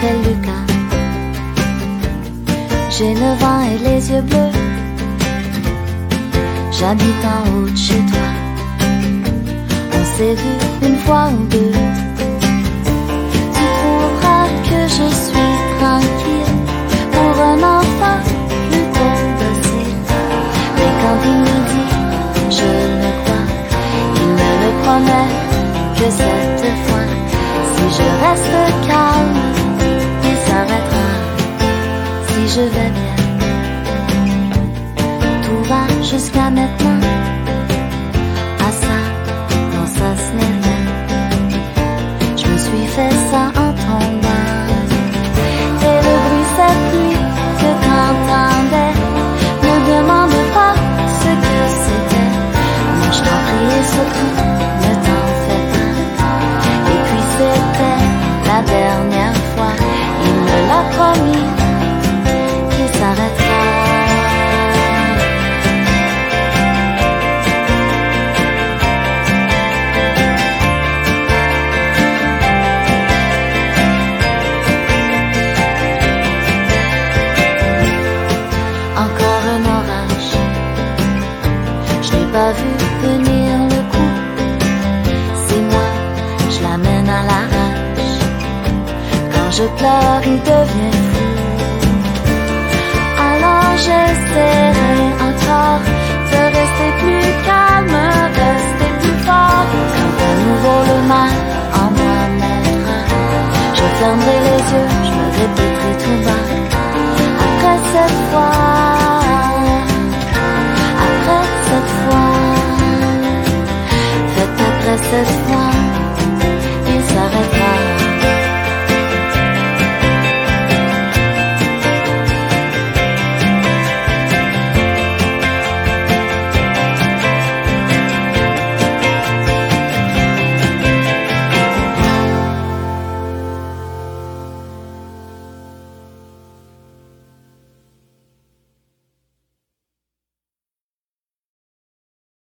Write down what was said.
m'appelle Lucas. J'ai 9 ans et les yeux bleus. J'habite en haut de chez toi. On s'est vu une fois ou deux. Tu trouveras que je suis tranquille pour un enfant plutôt docile. Mais quand il me dit, je le crois, il me le promet que cette fois, si je reste calme, il s'arrêtera. Si je vais bien, tout va jusqu'à maintenant. À ça, non ça ce n'est rien. Je me suis fait ça en tombant. Et le bruit cette nuit que t'entendais, ne demande pas ce que c'était. Moi je t'en prie et surtout, ne t'en fais pas. Et puis c'était la dernière fois, il me l'a promis, qu'il s'arrêtera. Encore un orage, je n'ai pas vu venir le coup. C'est moi, je l'amène à la rage. Quand je pleure, il devient fou. Alors j'essaierai encore de rester plus calme, rester plus fort. Quand à nouveau le mal en moi montrera, je fermerai les yeux,